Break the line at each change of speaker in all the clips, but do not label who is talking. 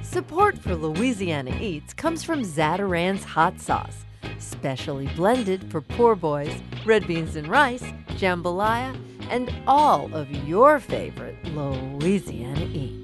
Support for Louisiana Eats comes from Zatarain's hot sauce, specially blended for poor boys, red beans and rice, jambalaya, and all of your favorite Louisiana Eats.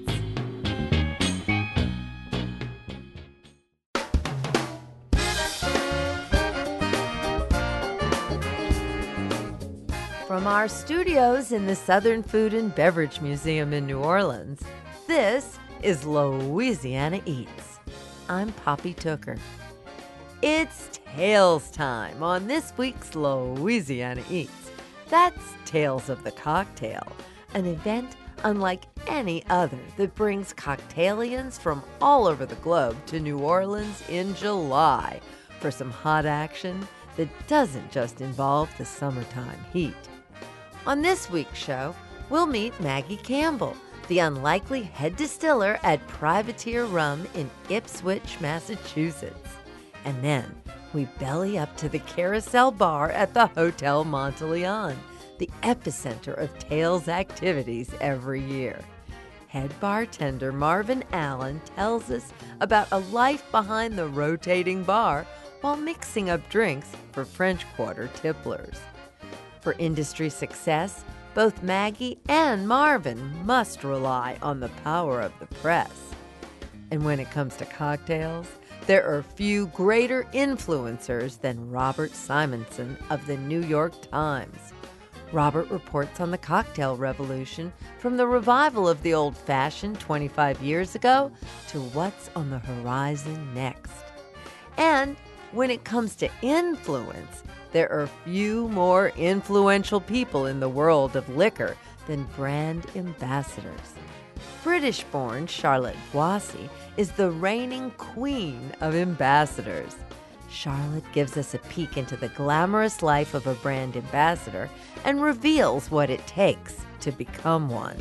From our studios in the Southern Food and Beverage Museum in New Orleans, this is Louisiana Eats. I'm Poppy Tooker. It's Tales time on this week's Louisiana Eats. That's Tales of the Cocktail, an event unlike any other that brings cocktailians from all over the globe to New Orleans in July for some hot action that doesn't just involve the summertime heat. On this week's show, we'll meet Maggie Campbell, the unlikely head distiller at Privateer Rum in Ipswich, Massachusetts. And then we belly up to the Carousel Bar at the Hotel Monteleone, the epicenter of Tales activities every year. Head bartender Marvin Allen tells us about a life behind the rotating bar while mixing up drinks for French Quarter tipplers. For industry success, both Maggie and Marvin must rely on the power of the press. And when it comes to cocktails, there are few greater influencers than Robert Simonson of the New York Times. Robert reports on the cocktail revolution from the revival of the old-fashioned 25 years ago to what's on the horizon next. And when it comes to influence, there are few more influential people in the world of liquor than brand ambassadors. British-born Charlotte Boissy is the reigning queen of ambassadors. Charlotte gives us a peek into the glamorous life of a brand ambassador and reveals what it takes to become one.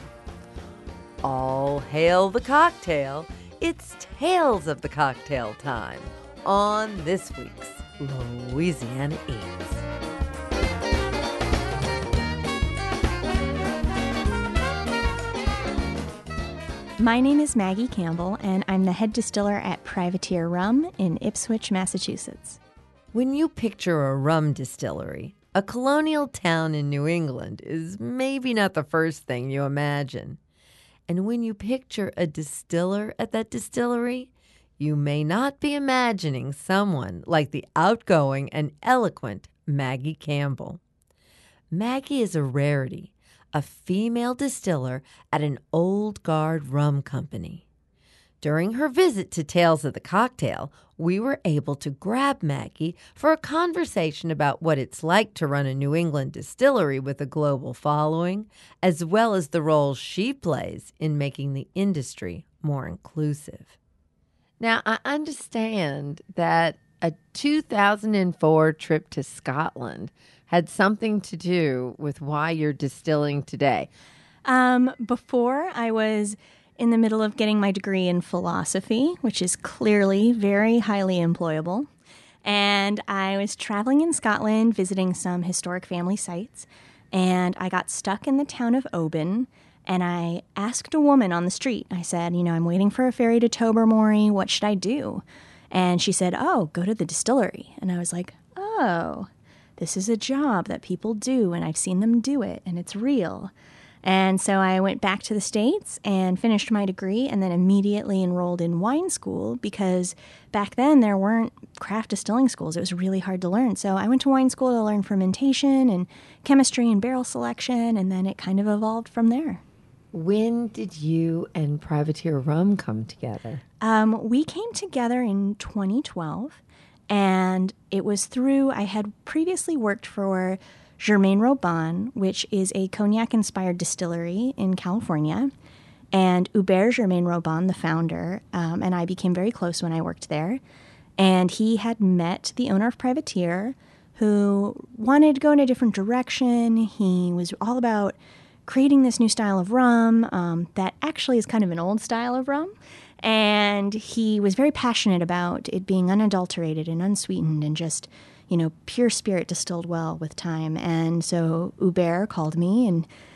All hail the cocktail! It's Tales of the Cocktail time on this week's Louisiana Eats.
My name is Maggie Campbell, and I'm the head distiller at Privateer Rum in Ipswich, Massachusetts.
When you picture a rum distillery, a colonial town in New England is maybe not the first thing you imagine. And when you picture a distiller at that distillery, you may not be imagining someone like the outgoing and eloquent Maggie Campbell. Maggie is a rarity, a female distiller at an old guard rum company. During her visit to Tales of the Cocktail, we were able to grab Maggie for a conversation about what it's like to run a New England distillery with a global following, as well as the role she plays in making the industry more inclusive. Now, I understand that a 2004 trip to Scotland had something to do with why you're distilling today.
Before, I was in the middle of getting my degree in philosophy, which is clearly very highly employable. And I was traveling in Scotland, visiting some historic family sites, and I got stuck in the town of Oban. And I asked a woman on the street, I said, I'm waiting for a ferry to Tobermory. What should I do? And she said, go to the distillery. And I was like, this is a job that people do, and I've seen them do it, and it's real. And so I went back to the States and finished my degree and then immediately enrolled in wine school because back then there weren't craft distilling schools. It was really hard to learn. So I went to wine school to learn fermentation and chemistry and barrel selection, and then it kind of evolved from there.
When did you and Privateer Rum come together?
We came together in 2012, and it was through, I had previously worked for Germain Robin, which is a cognac-inspired distillery in California, and Hubert Germain Robin, the founder, and I became very close when I worked there, and he had met the owner of Privateer, who wanted to go in a different direction. He was all about creating this new style of rum that actually is kind of an old style of rum. And he was very passionate about it being unadulterated and unsweetened and just, pure spirit distilled well with time. And so Hubert called me and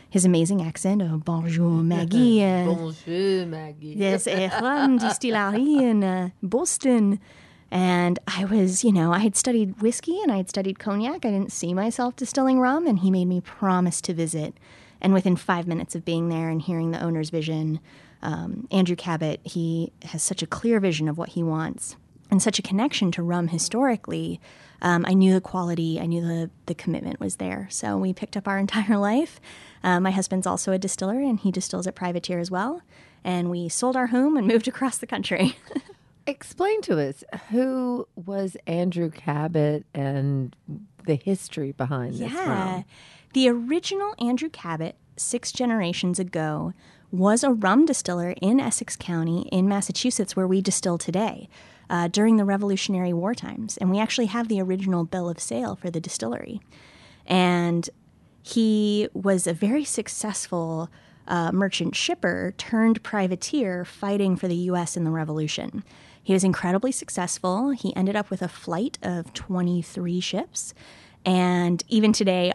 his amazing accent. Oh, bonjour, Maggie.
Bonjour, Maggie.
There's a rum distillery in Boston. And I was, I had studied whiskey and I had studied cognac. I didn't see myself distilling rum, and he made me promise to visit. And within 5 minutes of being there and hearing the owner's vision, Andrew Cabot, he has such a clear vision of what he wants and such a connection to rum historically. I knew the quality, I knew the commitment was there. So we picked up our entire life. My husband's also a distiller, and he distills at Privateer as well. And we sold our home and moved across the country.
Explain to us, who was Andrew Cabot and the history behind this rum?
The original Andrew Cabot, 6 generations ago, was a rum distiller in Essex County in Massachusetts, where we distill today, during the Revolutionary War times. And we actually have the original bill of sale for the distillery. And he was a very successful merchant shipper turned privateer fighting for the U.S. in the Revolution. He was incredibly successful. He ended up with a flight of 23 ships. And even today,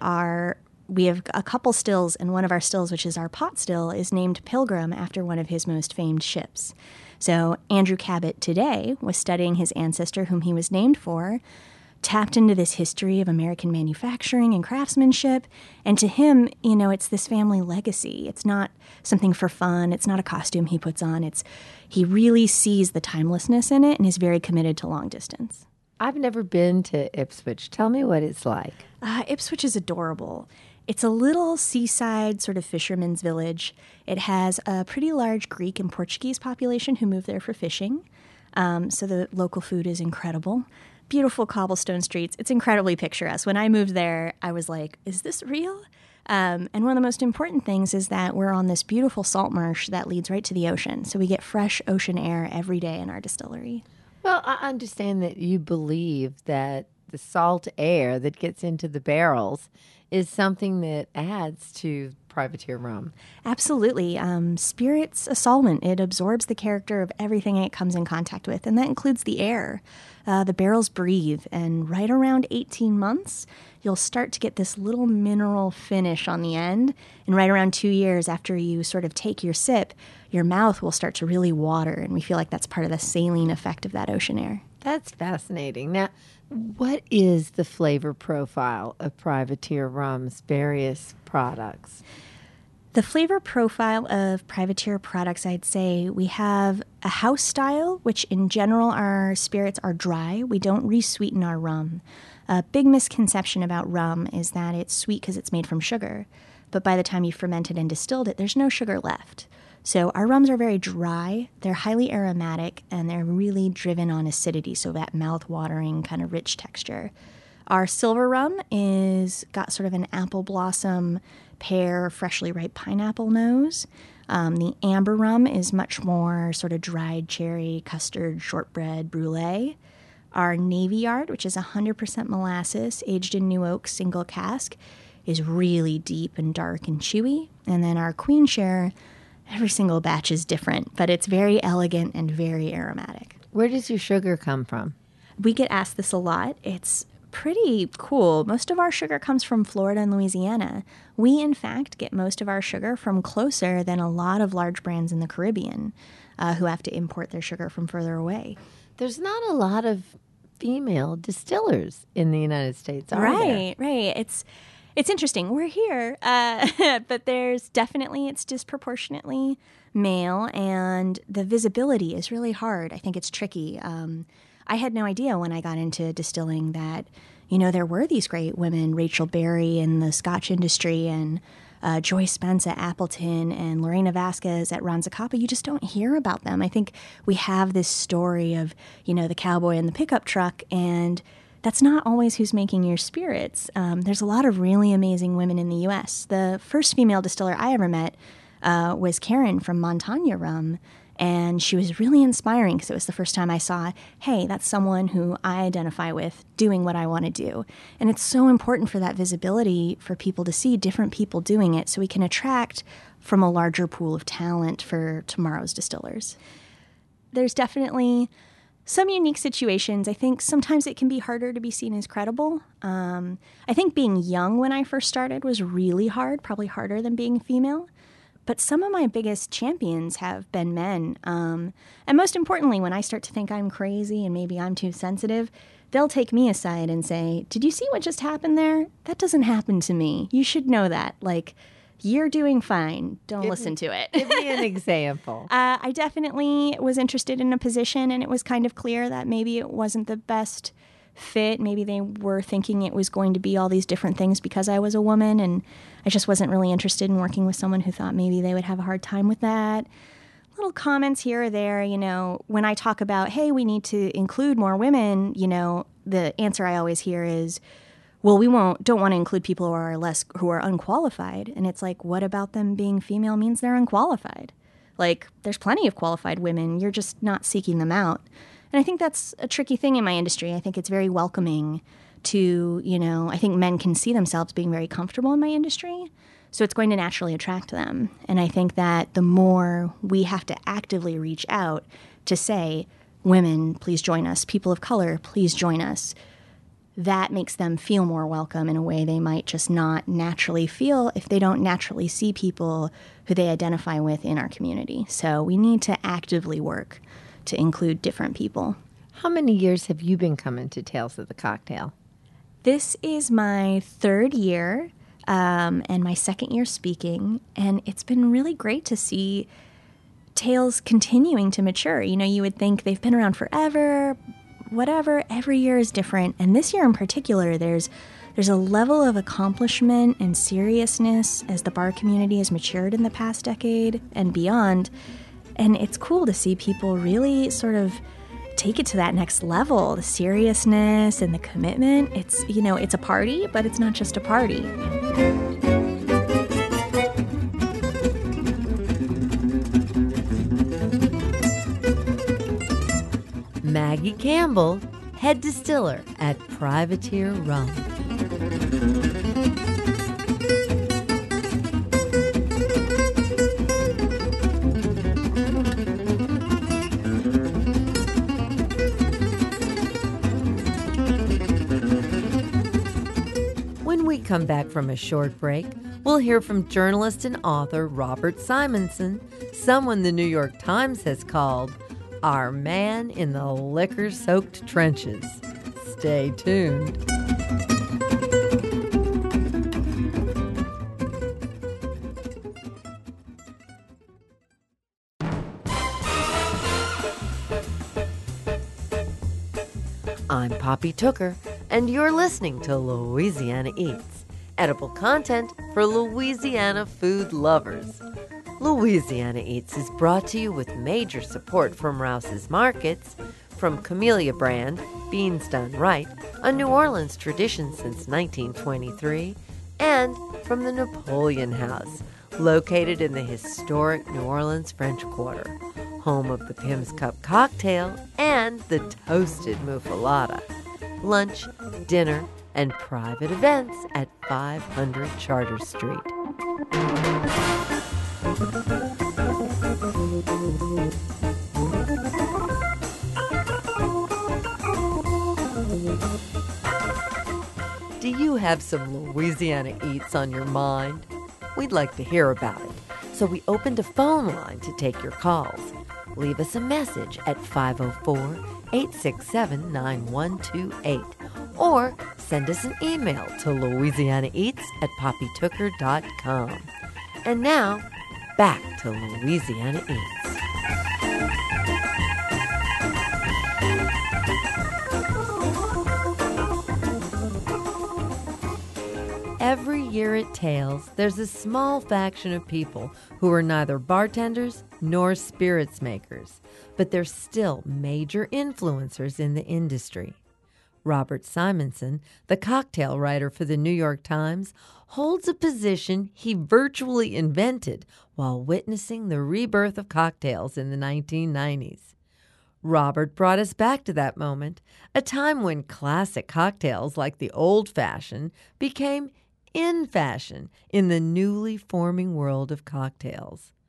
we have a couple stills, and one of our stills, which is our pot still, is named Pilgrim after one of his most famed ships. So Andrew Cabot today was studying his ancestor, whom he was named for, tapped into this history of American manufacturing and craftsmanship. And to him, it's this family legacy. It's not something for fun. It's not a costume he puts on. He really sees the timelessness in it and is very committed to long distance.
I've never been to Ipswich. Tell me what it's like.
Ipswich is adorable. It's a little seaside sort of fisherman's village. It has a pretty large Greek and Portuguese population who move there for fishing. So the local food is incredible. Beautiful cobblestone streets. It's incredibly picturesque. When I moved there, I was like, is this real? And one of the most important things is that we're on this beautiful salt marsh that leads right to the ocean. So we get fresh ocean air every day in our distillery.
Well, I understand that you believe that the salt air that gets into the barrels is something that adds to privateer rum.
Absolutely. Spirit's a solvent. It absorbs the character of everything it comes in contact with, and that includes the air. The barrels breathe, and right around 18 months, you'll start to get this little mineral finish on the end, and right around 2 years after you sort of take your sip, your mouth will start to really water, and we feel like that's part of the saline effect of that ocean air.
That's fascinating. Now, what is the flavor profile of Privateer rum's various products?
The flavor profile of Privateer products, I'd say we have a house style, which in general our spirits are dry. We don't re-sweeten our rum. A big misconception about rum is that it's sweet because it's made from sugar. But by the time you fermented and distilled it, there's no sugar left. So our rums are very dry, they're highly aromatic, and they're really driven on acidity, so that mouth-watering kind of rich texture. Our silver rum is got sort of an apple blossom, pear, freshly ripe pineapple nose. The amber rum is much more sort of dried cherry, custard, shortbread, brulee. Our Navy Yard, which is 100% molasses, aged in new oak single cask, is really deep and dark and chewy. And then our Queen Share, every single batch is different, but it's very elegant and very aromatic.
Where does your sugar come from?
We get asked this a lot. It's pretty cool. Most of our sugar comes from Florida and Louisiana. We, in fact, get most of our sugar from closer than a lot of large brands in the Caribbean who have to import their sugar from further away.
There's not a lot of female distillers in the United States, are there?
Right. It's interesting. We're here, but it's disproportionately male, and the visibility is really hard. I think it's tricky. I had no idea when I got into distilling that, there were these great women, Rachel Berry in the Scotch industry, and Joy Spence at Appleton, and Lorena Vasquez at Ron-Zacapa. You just don't hear about them. I think we have this story of, the cowboy in the pickup truck, and that's not always who's making your spirits. There's a lot of really amazing women in the U.S. The first female distiller I ever met was Karen from Montagna Rum, and she was really inspiring because it was the first time I saw, hey, that's someone who I identify with doing what I want to do. And it's so important for that visibility for people to see different people doing it so we can attract from a larger pool of talent for tomorrow's distillers. There's definitely Some unique situations. I think sometimes it can be harder to be seen as credible. I think being young when I first started was really hard, probably harder than being female. But some of my biggest champions have been men. And most importantly, when I start to think I'm crazy and maybe I'm too sensitive, they'll take me aside and say, "Did you see what just happened there? That doesn't happen to me. You should know that. Like, you're doing fine. Don't listen to it."
Give me an example.
I definitely was interested in a position, and it was kind of clear that maybe it wasn't the best fit. Maybe they were thinking it was going to be all these different things because I was a woman, and I just wasn't really interested in working with someone who thought maybe they would have a hard time with that. Little comments here or there, when I talk about, hey, we need to include more women, the answer I always hear is, well, we don't want to include people who are unqualified. And it's like, what about them being female means they're unqualified? Like, there's plenty of qualified women. You're just not seeking them out. And I think that's a tricky thing in my industry. I think it's very welcoming to, I think men can see themselves being very comfortable in my industry. So it's going to naturally attract them. And I think that the more we have to actively reach out to say, women, please join us. People of color, please join us. That makes them feel more welcome in a way they might just not naturally feel if they don't naturally see people who they identify with in our community. So we need to actively work to include different people.
How many years have you been coming to Tales of the Cocktail?
This is my third year and my second year speaking, and it's been really great to see Tales continuing to mature. You would think they've been around forever, whatever, every year is different. And this year in particular, there's a level of accomplishment and seriousness as the bar community has matured in the past decade and beyond. And it's cool to see people really sort of take it to that next level, the seriousness and the commitment. It's, it's a party, but it's not just a party.
Maggie Campbell, head distiller at Privateer Rum. When we come back from a short break, we'll hear from journalist and author Robert Simonson, someone the New York Times has called our man in the liquor-soaked trenches. Stay tuned. I'm Poppy Tooker, and you're listening to Louisiana Eats, edible content for Louisiana food lovers. Louisiana Eats is brought to you with major support from Rouse's Markets, from Camellia Brand, Beans Done Right, a New Orleans tradition since 1923, and from the Napoleon House, located in the historic New Orleans French Quarter, home of the Pimm's Cup cocktail and the toasted muffaletta. Lunch, dinner, and private events at 500 Charter Street. Do you have some Louisiana Eats on your mind? We'd like to hear about it, so we opened a phone line to take your calls. Leave us a message at 504-867-9128 or send us an email to louisianaeats@poppytooker.com. And now, back to Louisiana Eats. Every year at Tales, there's a small faction of people who are neither bartenders nor spirits makers, but they're still major influencers in the industry. Robert Simonson, the cocktail writer for the New York Times, holds a position he virtually invented while witnessing the rebirth of cocktails in the 1990s. Robert brought us back to that moment, a time when classic cocktails like the Old Fashioned became in fashion in the newly forming world of cocktails.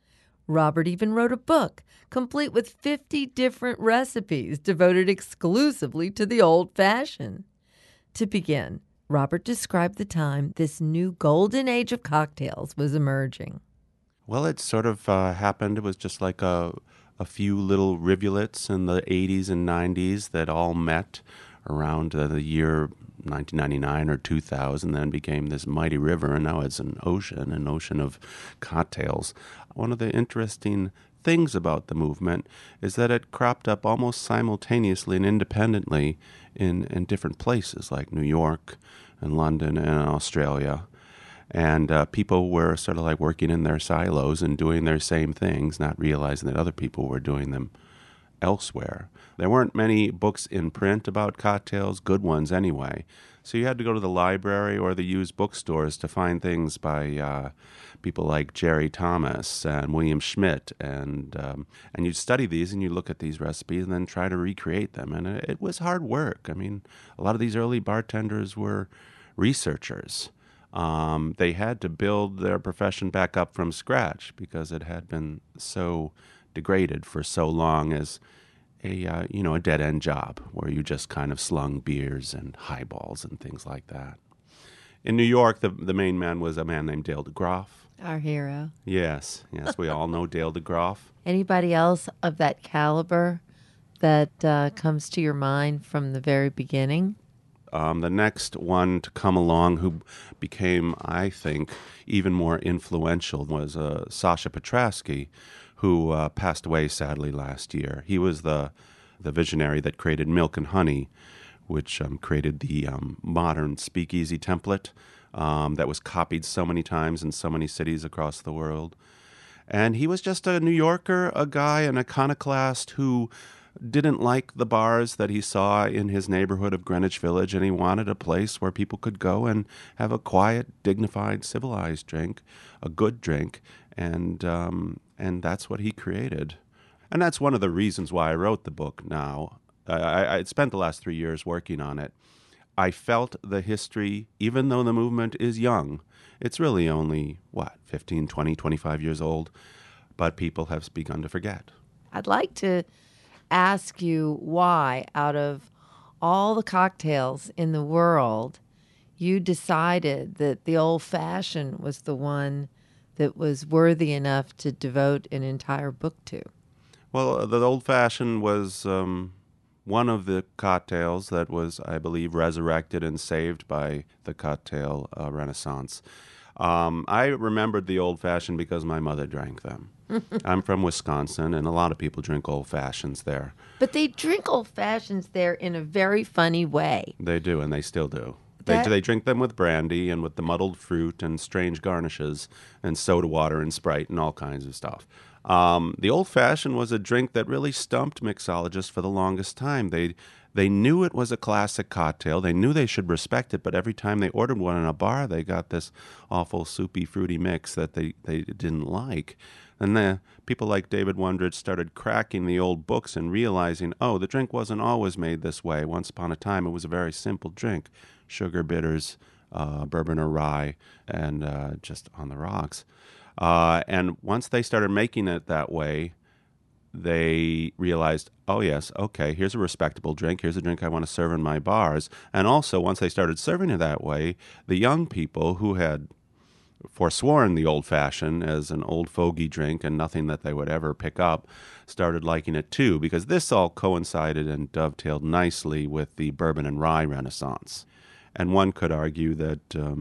Robert even wrote a book, complete with 50 different recipes devoted exclusively to the old-fashioned. To begin, Robert described the time this new golden age of cocktails was emerging.
Well, it sort of happened. It was just like a few little rivulets in the 80s and 90s that all met around the year 1999 or 2000, then became this mighty river, and now it's an ocean of cocktails. One of the interesting things about the movement is that it cropped up almost simultaneously and independently in different places like New York and London and Australia. And people were sort of like working in their silos and doing their same things, not realizing that other people were doing them elsewhere. There weren't many books in print about cocktails, good ones anyway. So you had to go to the library or the used bookstores to find things by people like Jerry Thomas and William Schmidt. And you'd study these and you'd look at these recipes and then try to recreate them. And it was hard work. I mean, a lot of these early bartenders were researchers. They had to build their profession back up from scratch because it had been so degraded for so long as a dead-end job where you just kind of slung beers and highballs and things like that. In New York, the main man was a man named Dale DeGroff.
Our hero.
Yes, we all know Dale DeGroff.
Anybody else of that caliber that comes to your mind from the very beginning?
The next one to come along who became, I think, even more influential was Sasha Petrasky, who passed away sadly last year. He was the visionary that created Milk and Honey, which created the modern speakeasy template that was copied so many times in so many cities across the world. And he was just a New Yorker, a guy, an iconoclast who didn't like the bars that he saw in his neighborhood of Greenwich Village, and he wanted a place where people could go and have a quiet, dignified, civilized drink, a good drink, and that's what he created. And that's one of the reasons why I wrote the book now. I spent the last 3 years working on it. I felt the history, even though the movement is young, it's really only, 15, 20, 25 years old, but people have begun to forget.
I'd like to ask you why, out of all the cocktails in the world, you decided that the old-fashioned was the one that was worthy enough to devote an entire book to.
Well, the old-fashioned was one of the cocktails that was, I believe, resurrected and saved by the cocktail renaissance. I remembered the old-fashioned because my mother drank them. I'm from Wisconsin, and a lot of people drink old-fashions there.
But they drink old-fashions there in a very funny way.
They do, and they still do. They drink them with brandy and with the muddled fruit and strange garnishes and soda water and Sprite and all kinds of stuff. The old-fashioned was a drink that really stumped mixologists for the longest time. They knew it was a classic cocktail. They knew they should respect it, but every time they ordered one in a bar, they got this awful soupy, fruity mix that they didn't like. And then people like David Wondrich started cracking the old books and realizing, the drink wasn't always made this way. Once upon a time, it was a very simple drink. Sugar, bitters, bourbon or rye, and just on the rocks. And once they started making it that way, they realized, here's a respectable drink. Here's a drink I want to serve in my bars. And also, once they started serving it that way, the young people who had forsworn the old-fashioned as an old fogey drink and nothing that they would ever pick up started liking it too, because this all coincided and dovetailed nicely with the bourbon and rye renaissance. And one could argue that,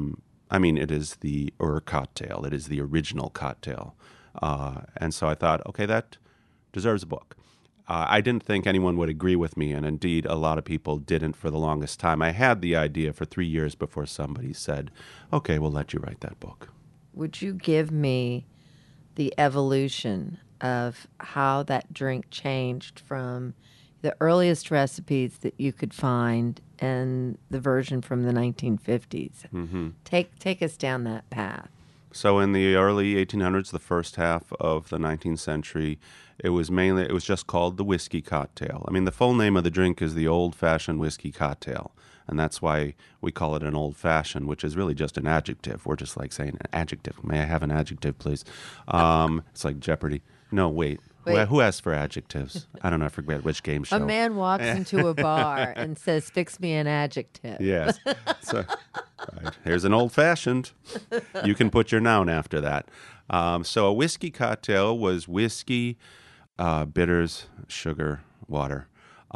it is the cocktail. It is the original cocktail. And so I thought, that deserves a book. I didn't think anyone would agree with me, and indeed a lot of people didn't for the longest time. I had the idea for 3 years before somebody said, okay, we'll let you write that book.
Would you give me the evolution of how that drink changed from the earliest recipes that you could find and the version from the 1950s?
Mm-hmm.
Take us down that path.
So in the early 1800s, the first half of the 19th century, it was just called the whiskey cocktail. The full name of the drink is the old-fashioned whiskey cocktail, and that's why we call it an old-fashioned, which is really just an adjective. We're just like saying an adjective. May I have an adjective, please? It's like Jeopardy. No, wait.
Wait.
Who asked for adjectives? I don't know. I forget which game show.
A man walks into a bar and says, "Fix me an adjective."
Yes. So, right. Here's an old-fashioned. You can put your noun after that. So a whiskey cocktail was whiskey, bitters, sugar, water.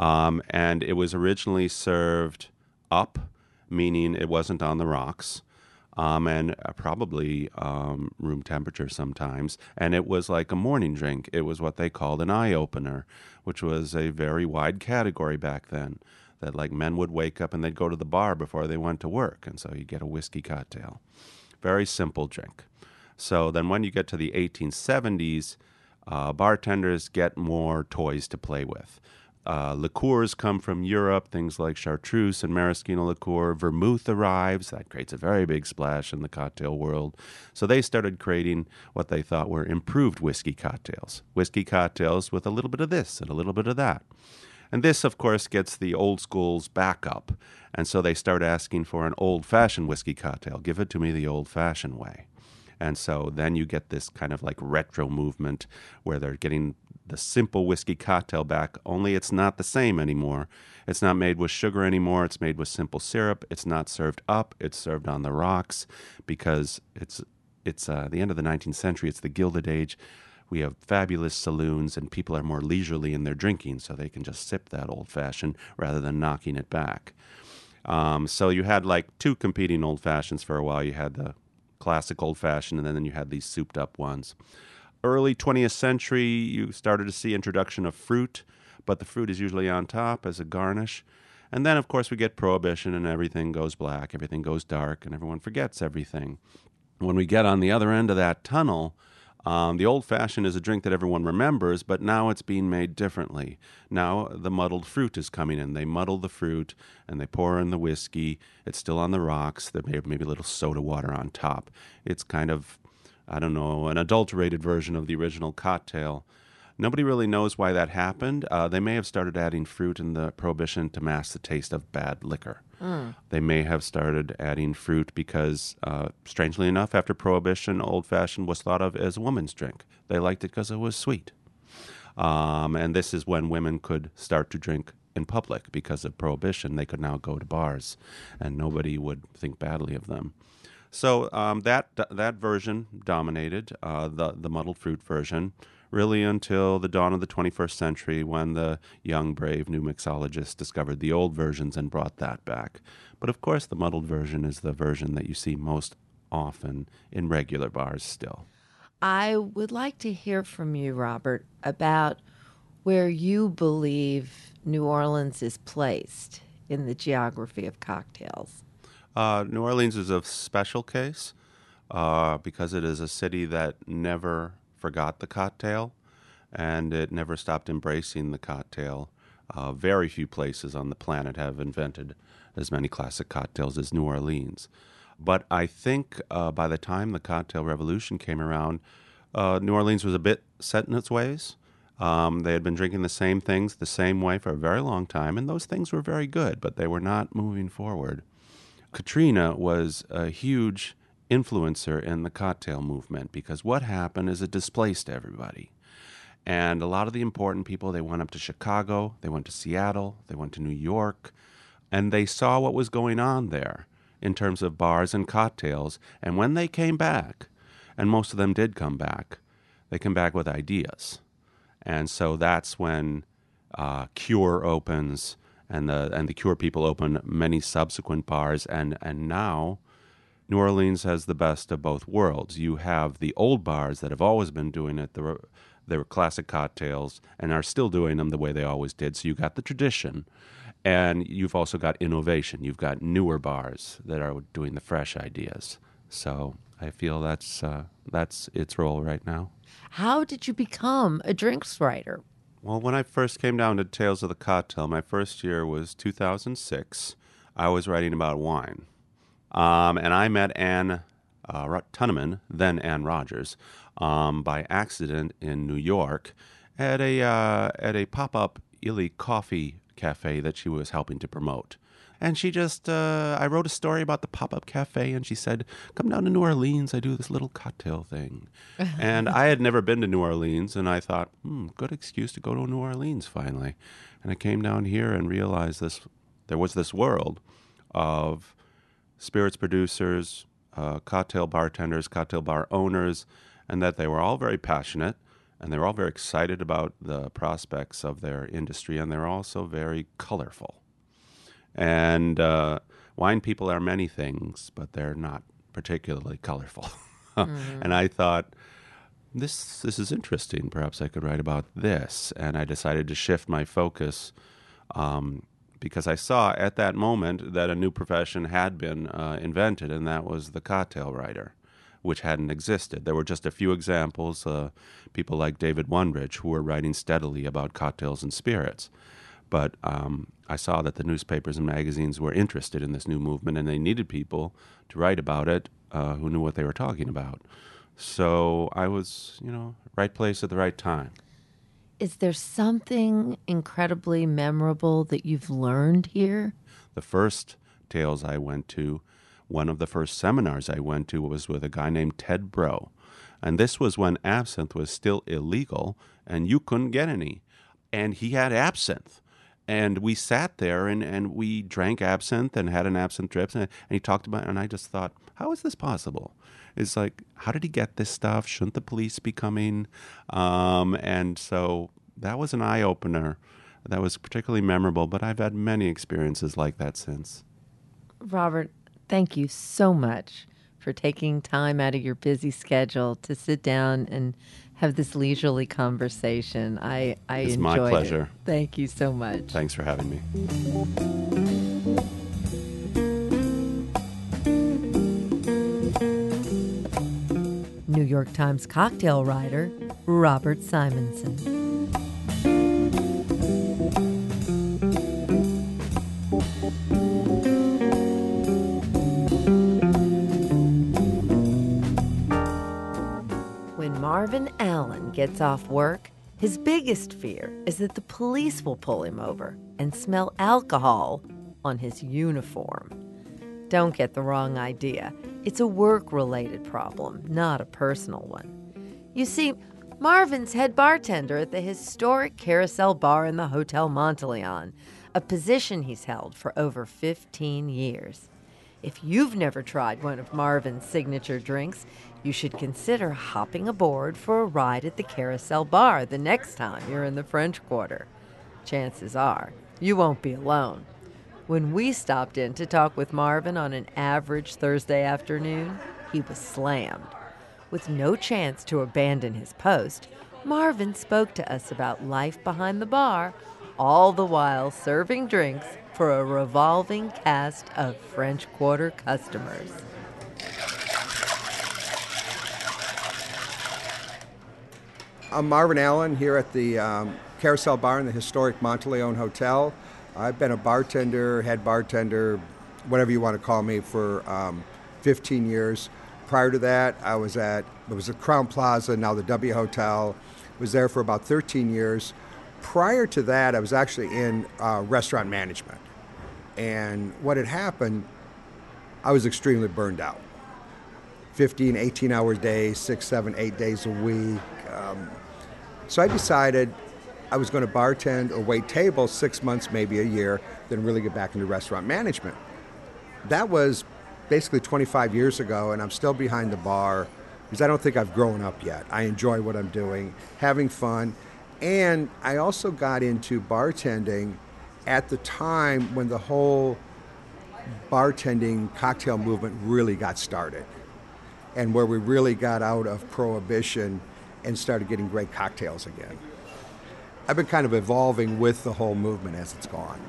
And it was originally served up, meaning it wasn't on the rocks. And probably room temperature sometimes. And it was like a morning drink. It was what they called an eye opener, which was a very wide category back then. That like men would wake up and they'd go to the bar before they went to work. And so you get a whiskey cocktail. Very simple drink. So then when you get to the 1870s, bartenders get more toys to play with. Liqueurs come from Europe, things like chartreuse and maraschino liqueur. Vermouth arrives. That creates a very big splash in the cocktail world. So they started creating what they thought were improved whiskey cocktails. Whiskey cocktails with a little bit of this and a little bit of that. And this, of course, gets the old schools back up. And so they start asking for an old-fashioned whiskey cocktail. Give it to me the old-fashioned way. And so then you get this kind of like retro movement where they're getting the simple whiskey cocktail back, only it's not the same anymore. It's not made with sugar anymore. It's made with simple syrup. It's not served up. It's served on the rocks because it's the end of the 19th century. It's the Gilded Age. We have fabulous saloons, and people are more leisurely in their drinking, so they can just sip that old-fashioned rather than knocking it back. So you had like two competing old-fashions for a while. You had the classic old-fashioned, and then you had these souped-up ones. Early 20th century, you started to see introduction of fruit, but the fruit is usually on top as a garnish. And then, of course, we get Prohibition, and everything goes black, everything goes dark, and everyone forgets everything. When we get on the other end of that tunnel, the old-fashioned is a drink that everyone remembers, but now it's being made differently. Now the muddled fruit is coming in. They muddle the fruit, and they pour in the whiskey. It's still on the rocks. They have maybe a little soda water on top. It's kind of, I don't know, an adulterated version of the original cocktail. Nobody really knows why that happened. They may have started adding fruit in the Prohibition to mask the taste of bad liquor. They may have started adding fruit because, strangely enough, after Prohibition, old-fashioned was thought of as a woman's drink. They liked it because it was sweet. And this is when women could start to drink in public. Because of Prohibition, they could now go to bars, and nobody would think badly of them. So that version dominated, the muddled fruit version, really until the dawn of the 21st century when the young, brave new mixologists discovered the old versions and brought that back. But of course, the muddled version is the version that you see most often in regular bars still.
I would like to hear from you, Robert, about where you believe New Orleans is placed in the geography of cocktails.
New Orleans is a special case because it is a city that never forgot the cocktail, and it never stopped embracing the cocktail. Very few places on the planet have invented as many classic cocktails as New Orleans. But I think by the time the cocktail revolution came around, New Orleans was a bit set in its ways. They had been drinking the same things the same way for a very long time, and those things were very good, but they were not moving forward. Katrina was a huge influencer in the cocktail movement because what happened is it displaced everybody. And a lot of the important people, they went up to Chicago, they went to Seattle, they went to New York, and they saw what was going on there in terms of bars and cocktails. And when they came back, and most of them did come back, they come back with ideas. And so that's when Cure opens, and the Cure people open many subsequent bars, and now New Orleans has the best of both worlds. You have the old bars that have always been doing it. They were classic cocktails and are still doing them the way they always did. So you got the tradition, and you've also got innovation. You've got newer bars that are doing the fresh ideas. So I feel that's its role right now.
How did you become a drinks writer?
Well, when I first came down to Tales of the Cocktail, my first year was 2006. I was writing about wine. And I met Ann Tunneman, then Ann Rogers, by accident in New York at a pop-up Illy coffee cafe that she was helping to promote. And she just, I wrote a story about the pop-up cafe, and she said, come down to New Orleans. I do this little cocktail thing. And I had never been to New Orleans, and I thought, good excuse to go to New Orleans finally. And I came down here and realized there was this world of spirits producers, cocktail bartenders, cocktail bar owners, and that they were all very passionate, and they were all very excited about the prospects of their industry, and they were also very colorful. And wine people are many things, but they're not particularly colorful. And I thought, this is interesting. Perhaps I could write about this. And I decided to shift my focus because I saw at that moment that a new profession had been invented, and that was the cocktail writer, which hadn't existed. There were just a few examples, people like David Wondrich, who were writing steadily about cocktails and spirits. But I saw that the newspapers and magazines were interested in this new movement, and they needed people to write about it who knew what they were talking about. So I was, right place at the right time.
Is there something incredibly memorable that you've learned here?
The first tales I went to, one of the first seminars I went to was with a guy named Ted Breaux. And this was when absinthe was still illegal and you couldn't get any. And he had absinthe. And we sat there and we drank absinthe and had an absinthe drip. And he talked about it. And I just thought, how is this possible? It's like, how did he get this stuff? Shouldn't the police be coming? And so that was an eye-opener. That was particularly memorable. But I've had many experiences like that since.
Robert, thank you so much for taking time out of your busy schedule to sit down and have this leisurely conversation. I
It's
enjoyed
my pleasure.
it. Thank you so much.
Thanks for having me.
New York Times cocktail writer Robert Simonson. When Marvin Allen gets off work, his biggest fear is that the police will pull him over and smell alcohol on his uniform. Don't get the wrong idea. It's a work-related problem, not a personal one. You see, Marvin's head bartender at the historic Carousel Bar in the Hotel Monteleone, a position he's held for over 15 years. If you've never tried one of Marvin's signature drinks, you should consider hopping aboard for a ride at the Carousel Bar the next time you're in the French Quarter. Chances are, you won't be alone. When we stopped in to talk with Marvin on an average Thursday afternoon, he was slammed. With no chance to abandon his post, Marvin spoke to us about life behind the bar, all the while serving drinks for a revolving cast of French Quarter customers.
I'm Marvin Allen here at the Carousel Bar in the historic Monteleone Hotel. I've been a bartender, head bartender, whatever you want to call me, for 15 years. Prior to that, it was at Crown Plaza, now the W Hotel. Was there for about 13 years. Prior to that, I was actually in restaurant management. And what had happened, I was extremely burned out. 15, 18-hour days, 6, 7, 8 days a week. So I decided I was going to bartend or wait tables 6 months, maybe a year, then really get back into restaurant management. That was basically 25 years ago, and I'm still behind the bar because I don't think I've grown up yet. I enjoy what I'm doing, having fun, and I also got into bartending at the time when the whole bartending cocktail movement really got started and where we really got out of prohibition and started getting great cocktails again. I've been kind of evolving with the whole movement as it's gone.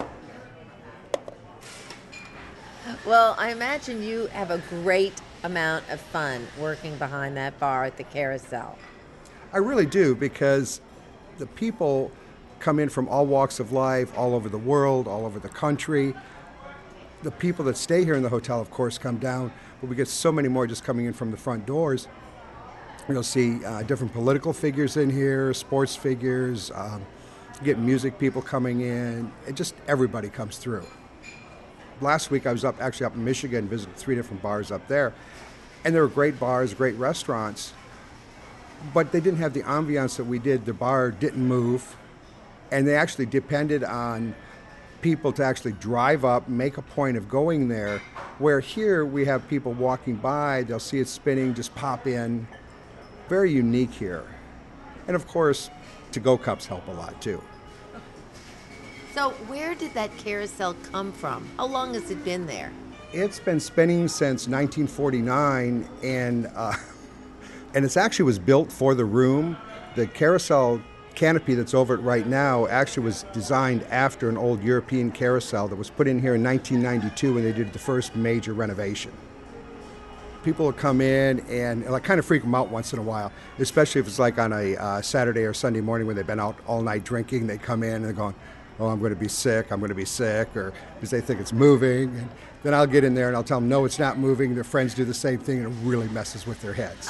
Well, I imagine you have a great amount of fun working behind that bar at the Carousel.
I really do, because the people come in from all walks of life, all over the world, all over the country. The people that stay here in the hotel, of course, come down, but we get so many more just coming in from the front doors. You'll see different political figures in here, sports figures, you get music people coming in, and just everybody comes through. last week I was actually up in Michigan, visiting 3 different bars up there. And there were great bars, great restaurants, but they didn't have the ambiance that we did. The bar didn't move, and they actually depended on people to actually drive up, make a point of going there, where here we have people walking by, they'll see it spinning, just pop in. Very unique here. And of course, to-go cups help a lot too.
So where did that carousel come from? How long has it been there?
It's been spinning since 1949, and it actually was built for the room. The carousel canopy that's over it right now actually was designed after an old European carousel that was put in here in 1992 when they did the first major renovation. People will come in and like kind of freak them out once in a while, especially if it's like on a Saturday or Sunday morning when they've been out all night drinking. They come in and they're going, oh, I'm going to be sick, or because they think it's moving. And then I'll get in there and I'll tell them, no, it's not moving. Their friends do the same thing, and it really messes with their heads.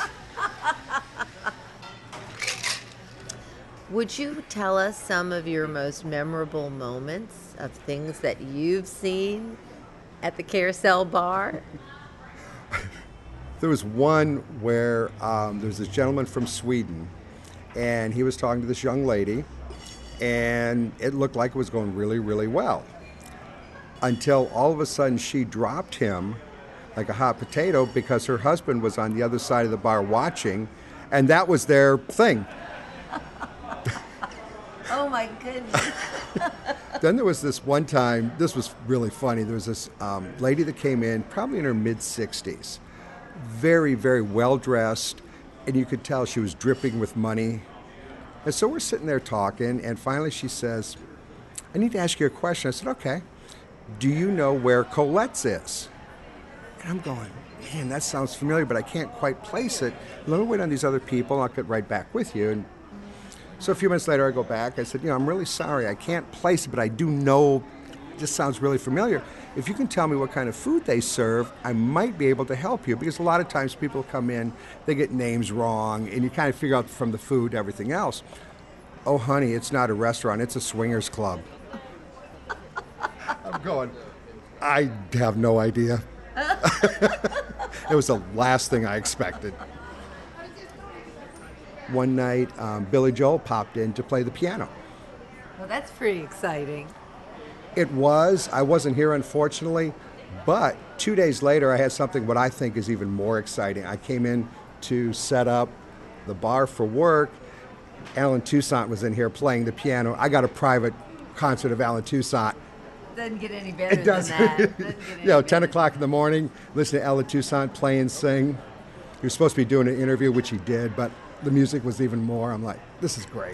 Would you tell us some of your most memorable moments of things that you've seen at the Carousel Bar?
There was one where there was this gentleman from Sweden, and he was talking to this young lady, and it looked like it was going really, really well. Until all of a sudden she dropped him like a hot potato because her husband was on the other side of the bar watching, and that was their thing.
Oh my goodness.
Then there was this one time, this was really funny, there was this lady that came in, probably in her mid-60s, very, very well-dressed, and you could tell she was dripping with money. And so we're sitting there talking, and finally she says, I need to ask you a question. I said, okay. Do you know where Colette's is? And I'm going, man, that sounds familiar, but I can't quite place it. Let me wait on these other people, I'll get right back with you. And so a few minutes later I go back, I said, I'm really sorry, I can't place it, but I do know, this sounds really familiar. If you can tell me what kind of food they serve, I might be able to help you, because a lot of times people come in, they get names wrong, and you kind of figure out from the food everything else. Oh, honey, it's not a restaurant, it's a swingers club. I'm going, I have no idea. It was the last thing I expected. One night, Billy Joel popped in to play the piano.
Well, that's pretty exciting.
It was. I wasn't here, unfortunately, but 2 days later, I had something what I think is even more exciting. I came in to set up the bar for work. Alan Toussaint was in here playing the piano. I got a private concert of Alan Toussaint.
Doesn't get any better
It does.
than that.
10 o'clock in the morning, listen to Alan Toussaint play and sing. He was supposed to be doing an interview, which he did, but the music was even more. I'm like, this is great.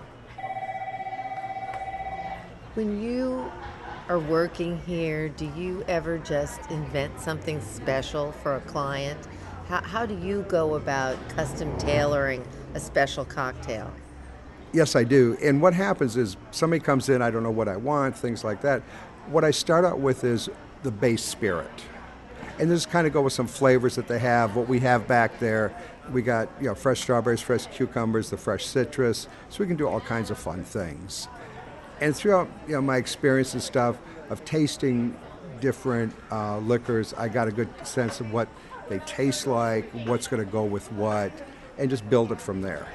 When you are working here, do you ever just invent something special for a client? How do you go about custom tailoring a special cocktail?
Yes, I do. And what happens is somebody comes in, I don't know what I want, things like that. What I start out with is the base spirit. And just kind of go with some flavors that they have. What we have back there, we got fresh strawberries, fresh cucumbers, the fresh citrus. So we can do all kinds of fun things. And throughout my experience and stuff of tasting different liquors, I got a good sense of what they taste like, what's going to go with what, and just build it from there.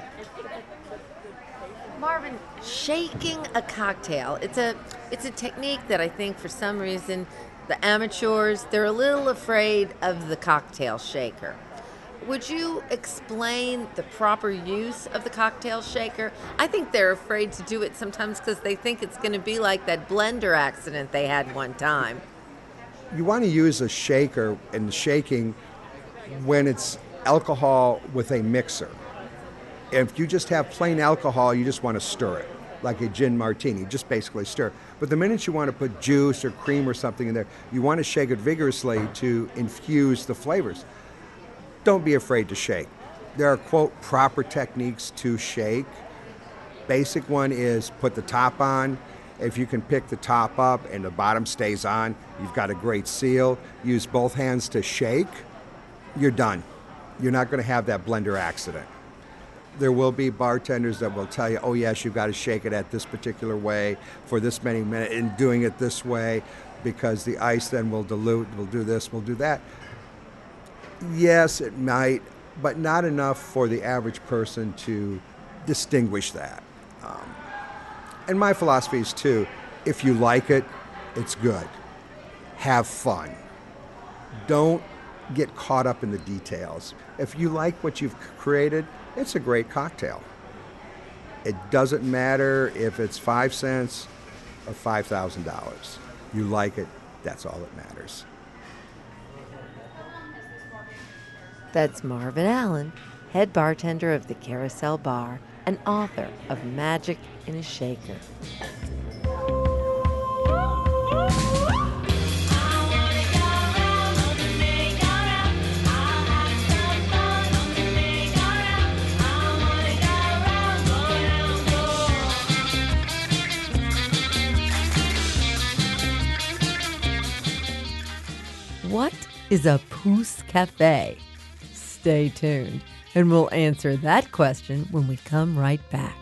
Marvin, shaking a cocktail, it's a technique that I think for some reason the amateurs, they're a little afraid of the cocktail shaker. Would you explain the proper use of the cocktail shaker? I think they're afraid to do it sometimes because they think it's going to be like that blender accident they had one time.
You want to use a shaker in shaking when it's alcohol with a mixer. If you just have plain alcohol, you just want to stir it, like a gin martini, just basically stir it. But the minute you want to put juice or cream or something in there, you want to shake it vigorously to infuse the flavors. Don't be afraid to shake. There are, quote, proper techniques to shake. Basic one is put the top on. If you can pick the top up and the bottom stays on, you've got a great seal. Use both hands to shake, you're done. You're not going to have that blender accident. There will be bartenders that will tell you, oh yes, you've got to shake it at this particular way for this many minutes and doing it this way. because the ice then will dilute, will do this, will do that. Yes, it might, but not enough for the average person to distinguish that. And my philosophy is, too, if you like it, it's good. Have fun. Don't get caught up in the details. If you like what you've created, it's a great cocktail. It doesn't matter if it's 5 cents or $5,000. You like it, that's all that matters.
That's Marvin Allen, head bartender of the Carousel Bar and author of Magic in a Shaker. What is a Pousse Cafe? Stay tuned, and we'll answer that question when we come right back.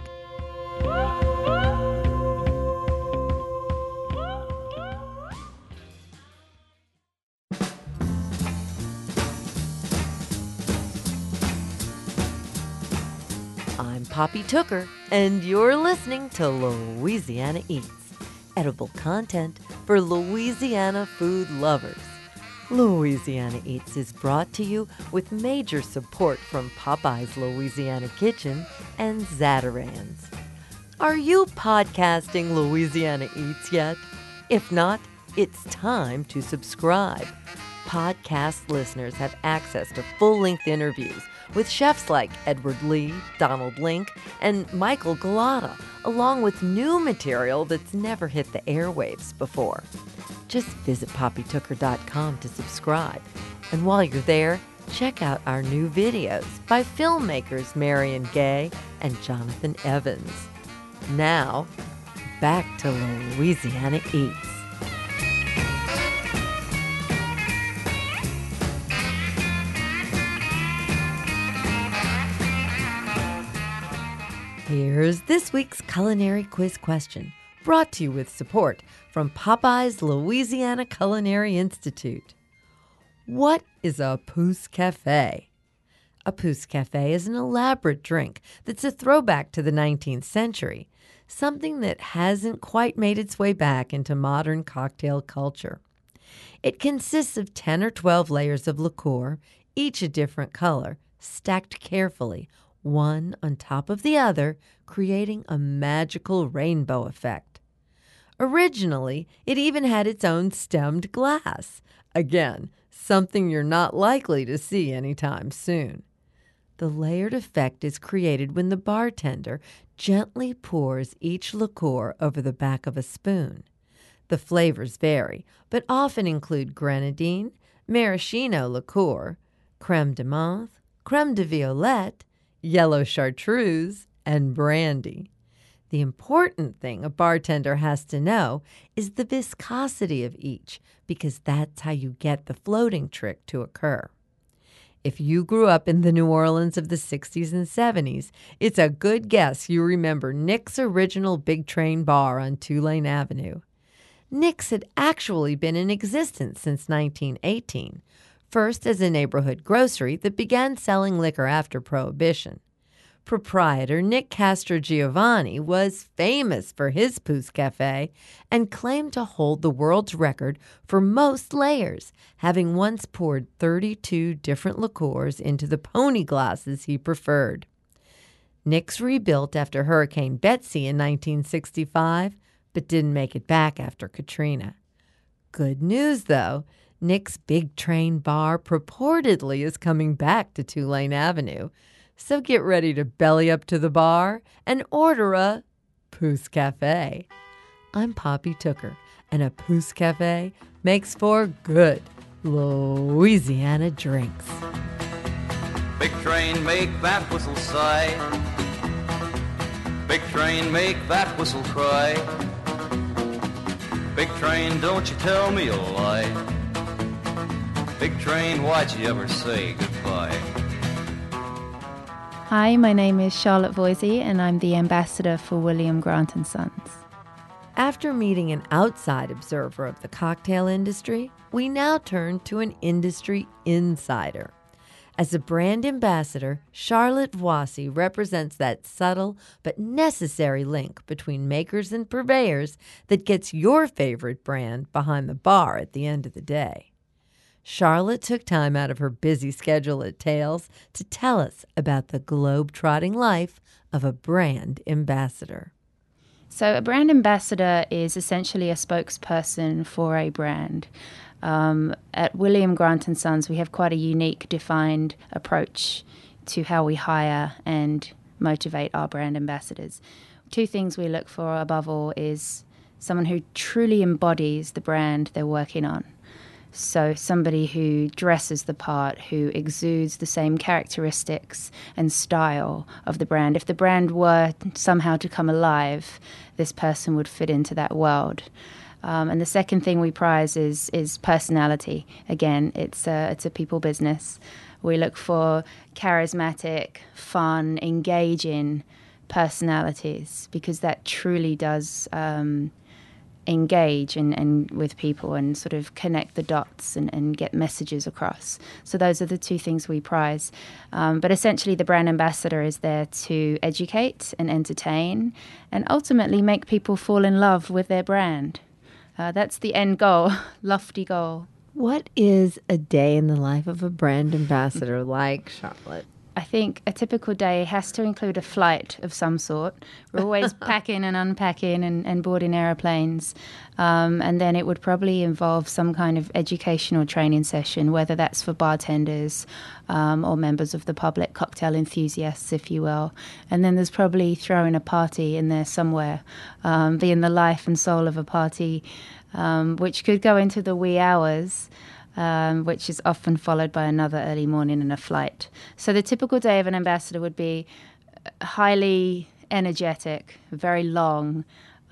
I'm Poppy Tooker, and you're listening to Louisiana Eats, edible content for Louisiana food lovers. Louisiana Eats is brought to you with major support from Popeye's Louisiana Kitchen and Zatarain's. Are you podcasting Louisiana Eats yet? If not, it's time to subscribe. Podcast listeners have access to full-length interviews with chefs like Edward Lee, Donald Link, and Michael Galata, along with new material that's never hit the airwaves before. Just visit poppytooker.com to subscribe. And while you're there, check out our new videos by filmmakers Marion Gay and Jonathan Evans. Now, back to Louisiana Eats. Here's this week's culinary quiz question, brought to you with support from Popeye's Louisiana Culinary Institute. What is a Pousse Cafe? A Pousse Cafe is an elaborate drink that's a throwback to the 19th century, something that hasn't quite made its way back into modern cocktail culture. It consists of 10 or 12 layers of liqueur, each a different color, stacked carefully, one on top of the other, creating a magical rainbow effect. Originally, it even had its own stemmed glass. Again, something you're not likely to see anytime soon. The layered effect is created when the bartender gently pours each liqueur over the back of a spoon. The flavors vary, but often include grenadine, maraschino liqueur, crème de menthe, crème de violette, yellow chartreuse, and brandy. The important thing a bartender has to know is the viscosity of each, because that's how you get the floating trick to occur. If you grew up in the New Orleans of the 60s and 70s, it's a good guess you remember Nick's original Big Train bar on Tulane Avenue. Nick's had actually been in existence since 1918, first as a neighborhood grocery that began selling liquor after Prohibition. Proprietor Nick Castrogiovanni was famous for his Pousse Cafe and claimed to hold the world's record for most layers, having once poured 32 different liqueurs into the pony glasses he preferred. Nick's rebuilt after Hurricane Betsy in 1965, but didn't make it back after Katrina. Good news, though. Nick's Big Train bar purportedly is coming back to Tulane Avenue. So get ready to belly up to the bar and order a Pousse Cafe. I'm Poppy Tooker, and a Pousse Cafe makes for good Louisiana drinks.
Big train, make that whistle sigh. Big train, make that whistle cry. Big train, don't you tell me a lie. Big train, why'd you ever say goodbye?
Hi, my name is Charlotte Voisey and I'm the ambassador for William Grant & Sons.
After meeting an outside observer of the cocktail industry, we now turn to an industry insider. As a brand ambassador, Charlotte Voici represents that subtle but necessary link between makers and purveyors that gets your favorite brand behind the bar at the end of the day. Charlotte took time out of her busy schedule at Tales to tell us about the globe-trotting life of a brand ambassador.
So a brand ambassador is essentially a spokesperson for a brand. At William Grant & Sons, we have quite a unique, defined approach to how we hire and motivate our brand ambassadors. Two things we look for above all is someone who truly embodies the brand they're working on. So somebody who dresses the part, who exudes the same characteristics and style of the brand. If the brand were somehow to come alive, this person would fit into that world. And the second thing we prize is personality. Again, it's a people business. We look for charismatic, fun, engaging personalities because that truly does engage and with people and sort of connect the dots and get messages across. So those are the two things we prize. But essentially the brand ambassador is there to educate and entertain and ultimately make people fall in love with their brand. That's the end goal, lofty goal.
What is a day in the life of a brand ambassador like, Charlotte?
I think a typical day has to include a flight of some sort. We're always packing and unpacking and boarding aeroplanes. And then it would probably involve some kind of educational training session, whether that's for bartenders or members of the public, cocktail enthusiasts, if you will. And then there's probably throwing a party in there somewhere, being the life and soul of a party, which could go into the wee hours. Which is often followed by another early morning and a flight. So the typical day of an ambassador would be highly energetic, very long,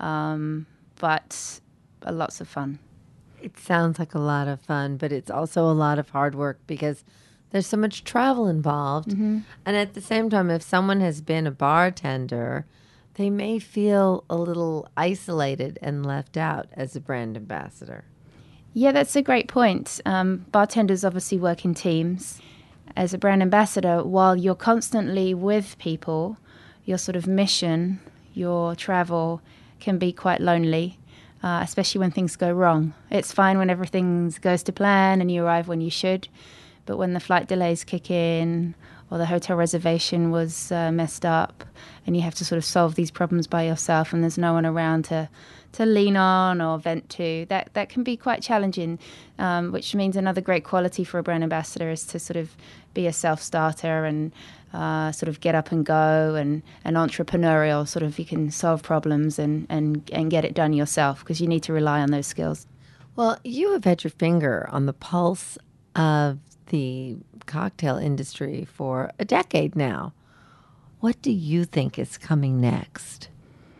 but lots of fun.
It sounds like a lot of fun, but it's also a lot of hard work because there's so much travel involved. Mm-hmm. And at the same time, if someone has been a bartender, they may feel a little isolated and left out as a brand ambassador.
Yeah, that's a great point. Bartenders obviously work in teams. As a brand ambassador, while you're constantly with people, your sort of mission, your travel can be quite lonely, especially when things go wrong. It's fine when everything goes to plan and you arrive when you should, but when the flight delays kick in or the hotel reservation was messed up and you have to sort of solve these problems by yourself and there's no one around to lean on or vent to, that can be quite challenging, which means another great quality for a brand ambassador is to sort of be a self-starter and sort of get up and go and entrepreneurial, sort of you can solve problems and get it done yourself because you need to rely on those skills.
Well, you have had your finger on the pulse of the cocktail industry for a decade now. What do you think is coming next?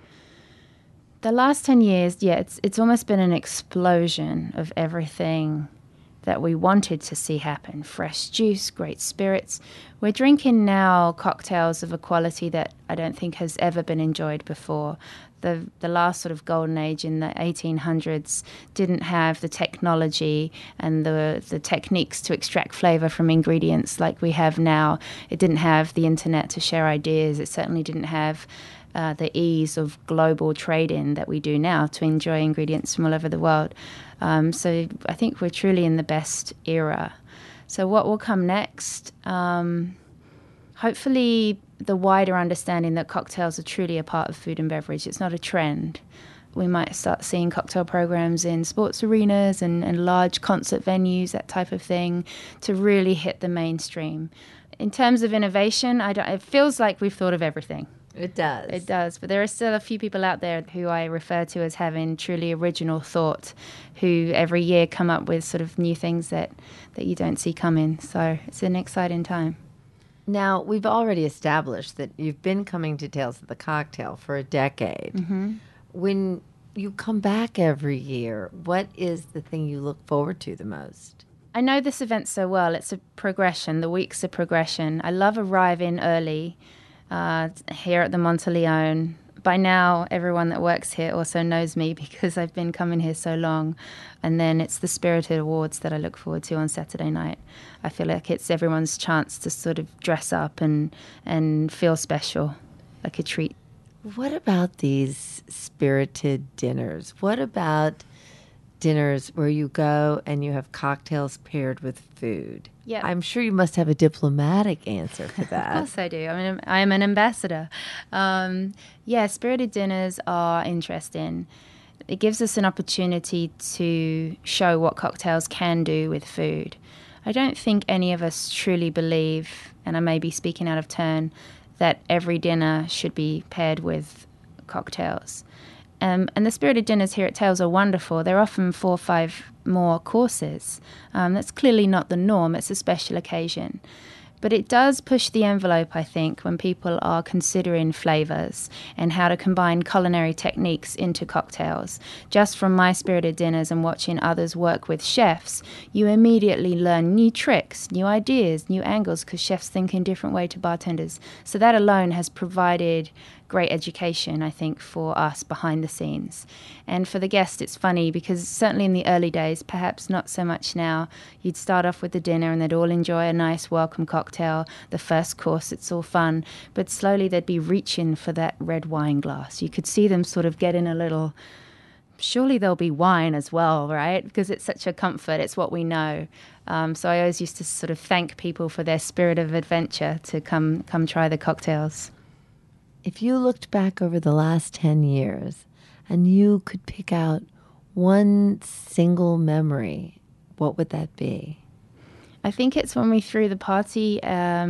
The last 10 years, yeah, it's almost been an explosion of everything that we wanted to see happen. Fresh juice, great spirits. We're drinking now cocktails of a quality that I don't think has ever been enjoyed before. The last sort of golden age in the 1800s didn't have the technology and the techniques to extract flavor from ingredients like we have now. It didn't have the internet to share ideas. It certainly didn't have the ease of global trade-in that we do now to enjoy ingredients from all over the world. So I think we're truly in the best era. So what will come next? Hopefully the wider understanding that cocktails are truly a part of food and beverage. It's not a trend. We might start seeing cocktail programs in sports arenas and large concert venues, that type of thing, to really hit the mainstream. In terms of innovation, it feels like we've thought of everything.
It does.
It does. But there are still a few people out there who I refer to as having truly original thought, who every year come up with sort of new things that you don't see coming. So it's an exciting time.
Now, we've already established that you've been coming to Tales of the Cocktail for a decade. Mm-hmm. When you come back every year, what is the thing you look forward to the most?
I know this event so well. It's a progression. The week's a progression. I love arriving early here at the Monteleone, by now, everyone that works here also knows me because I've been coming here so long. And then it's the Spirited Awards that I look forward to on Saturday night. I feel like it's everyone's chance to sort of dress up and feel special, like a treat.
What about these spirited dinners? What about dinners where you go and you have cocktails paired with food?
Yeah.
I'm sure you must have a diplomatic answer for that.
Of course I do. I am an ambassador. Spirited dinners are interesting. It gives us an opportunity to show what cocktails can do with food. I don't think any of us truly believe, and I may be speaking out of turn, that every dinner should be paired with cocktails. And the spirited dinners here at Tales are wonderful. They're often 4 or 5 more courses. That's clearly not the norm. It's a special occasion. But it does push the envelope, I think, when people are considering flavors and how to combine culinary techniques into cocktails. Just from my spirited dinners and watching others work with chefs, you immediately learn new tricks, new ideas, new angles, because chefs think in different way to bartenders. So that alone has provided great education, I think, for us behind the scenes. And for the guest, it's funny because certainly in the early days, perhaps not so much now, you'd start off with the dinner and they'd all enjoy a nice welcome cocktail. The first course, it's all fun. But slowly they'd be reaching for that red wine glass. You could see them sort of getting a little, surely there'll be wine as well, right? Because it's such a comfort. It's what we know. So I always used to sort of thank people for their spirit of adventure to come try the cocktails.
If you looked back over the last 10 years and you could pick out one single memory, what would that be?
I think it's when we threw the party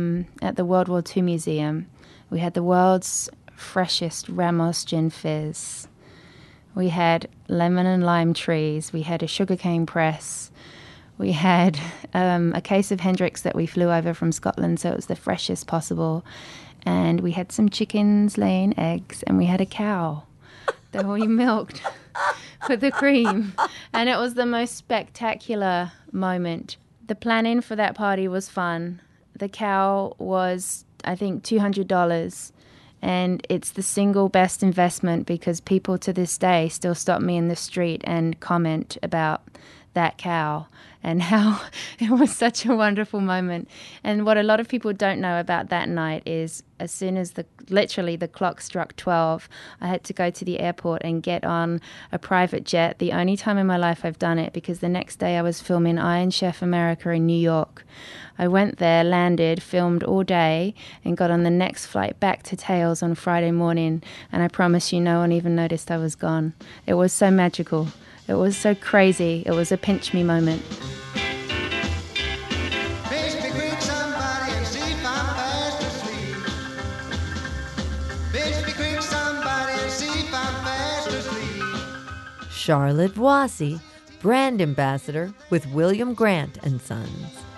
at the World War II Museum. We had the world's freshest Ramos gin fizz. We had lemon and lime trees. We had a sugarcane press. We had a case of Hendrick's that we flew over from Scotland, so it was the freshest possible. And we had some chickens laying eggs, and we had a cow that we milked with the cream. And it was the most spectacular moment. The planning for that party was fun. The cow was, I think, $200. And it's the single best investment because people to this day still stop me in the street and comment about that cow and how it was such a wonderful moment. And what a lot of people don't know about that night is as soon as literally the clock struck 12, I had to go to the airport and get on a private jet. The only time in my life I've done it, because the next day I was filming Iron Chef America in New York. I went there, landed, filmed all day, and got on the next flight back to Tales on Friday morning. And I promise you, no one even noticed I was gone. It was so magical. It was so crazy. It was a pinch me moment.
Charlotte Voici, brand ambassador with William Grant & Sons.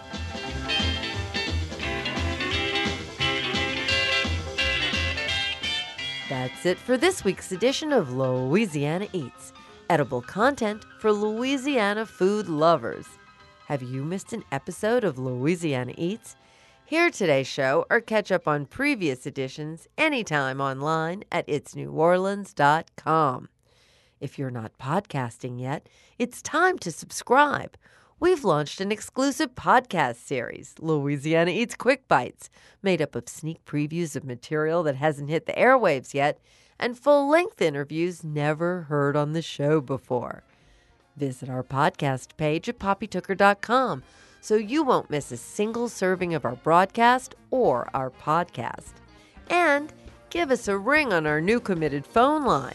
That's it for this week's edition of Louisiana Eats. Edible content for Louisiana food lovers. Have you missed an episode of Louisiana Eats? Hear today's show or catch up on previous editions anytime online at itsneworleans.com. If you're not podcasting yet, it's time to subscribe. We've launched an exclusive podcast series, Louisiana Eats Quick Bites, made up of sneak previews of material that hasn't hit the airwaves yet and full-length interviews never heard on the show before. Visit our podcast page at poppytooker.com so you won't miss a single serving of our broadcast or our podcast. And give us a ring on our new committed phone line,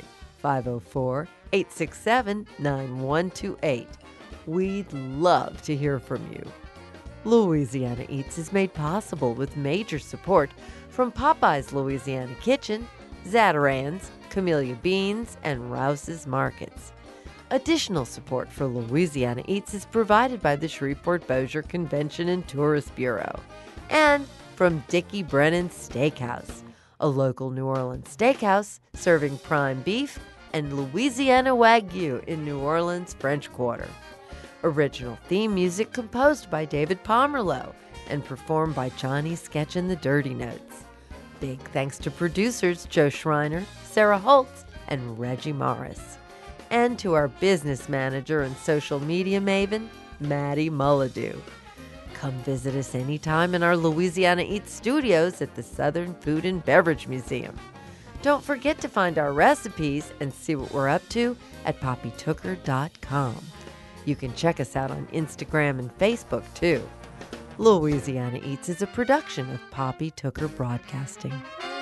504-867-9128. We'd love to hear from you. Louisiana Eats is made possible with major support from Popeye's Louisiana Kitchen, Zatarain's, Camellia Beans, and Rouse's Markets. Additional support for Louisiana Eats is provided by the Shreveport-Bossier Convention and Tourist Bureau and from Dickie Brennan's Steakhouse, a local New Orleans steakhouse serving prime beef and Louisiana Wagyu in New Orleans' French Quarter. Original theme music composed by David Pomerleau and performed by Johnny Sketch and the Dirty Notes. Big thanks to producers Joe Schreiner, Sarah Holtz, and Reggie Morris. And to our business manager and social media maven, Maddie Mullidew. Come visit us anytime in our Louisiana Eats studios at the Southern Food and Beverage Museum. Don't forget to find our recipes and see what we're up to at poppytooker.com. You can check us out on Instagram and Facebook, too. Louisiana Eats is a production of Poppy Tooker Broadcasting.